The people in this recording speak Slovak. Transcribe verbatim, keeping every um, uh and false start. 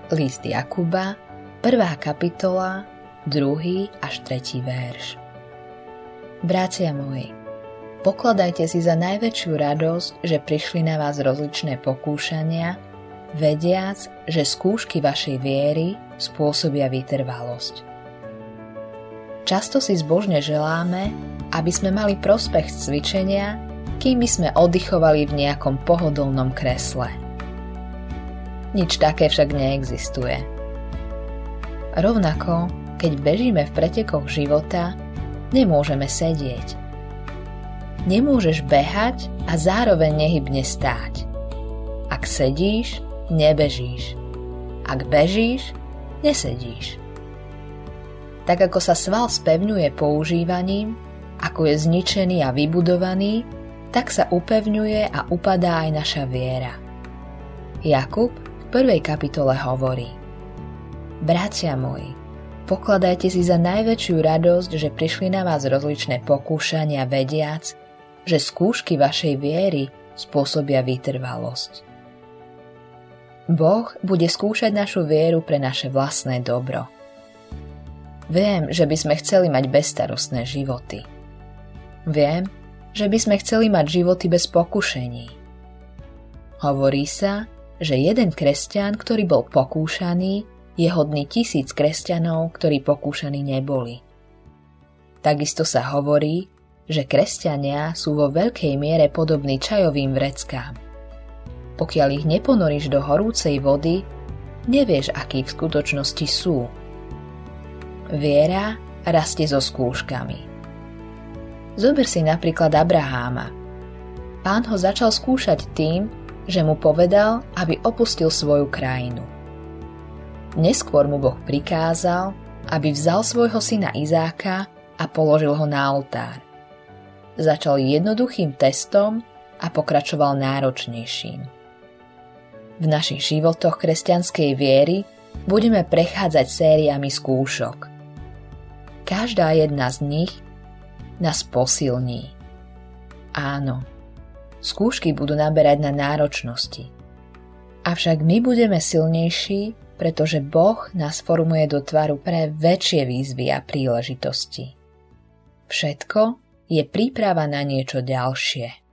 List Jakuba, prvá kapitola, druhý až tretí verš. Bratia moji, pokladajte si za najväčšiu radosť, že prišli na vás rozličné pokúšania, vediac, že skúšky vašej viery spôsobia vytrvalosť. Často si zbožne želáme, aby sme mali prospech z cvičenia, kým by sme oddychovali v nejakom pohodlnom kresle. Nič také však neexistuje. Rovnako, keď bežíme v pretekoch života, nemôžeme sedieť. Nemôžeš behať a zároveň nehybne stáť. Ak sedíš, nebežíš. Ak bežíš, nesedíš. Tak ako sa sval spevňuje používaním, ako je zničený a vybudovaný, tak sa upevňuje a upadá aj naša viera. Jakub v prvej kapitole hovorí: Bratia moji, pokladajte si za najväčšiu radosť, že prišli na vás rozličné pokúšania vediac, že skúšky vašej viery spôsobia vytrvalosť. Boh bude skúšať našu vieru pre naše vlastné dobro. Viem, že by sme chceli mať bezstarostné životy. Viem, že by sme chceli mať životy bez pokušení. Hovorí sa, že jeden kresťan, ktorý bol pokúšaný, je hodný tisíc kresťanov, ktorí pokúšaní neboli. Takisto sa hovorí, že kresťania sú vo veľkej miere podobní čajovým vreckám. Pokiaľ ich neponoríš do horúcej vody, nevieš, akí v skutočnosti sú. Viera rastie so skúškami. Zober si napríklad Abraháma. Pán ho začal skúšať tým, že mu povedal, aby opustil svoju krajinu. Neskôr mu Boh prikázal, aby vzal svojho syna Izáka a položil ho na oltár. Začal jednoduchým testom a pokračoval náročnejším. V našich životoch kresťanskej viery budeme prechádzať sériami skúšok. Každá jedna z nich nás posilní. Áno, skúšky budú naberať na náročnosti. Avšak my budeme silnejší, pretože Boh nás formuje do tvaru pre väčšie výzvy a príležitosti. Všetko je príprava na niečo ďalšie.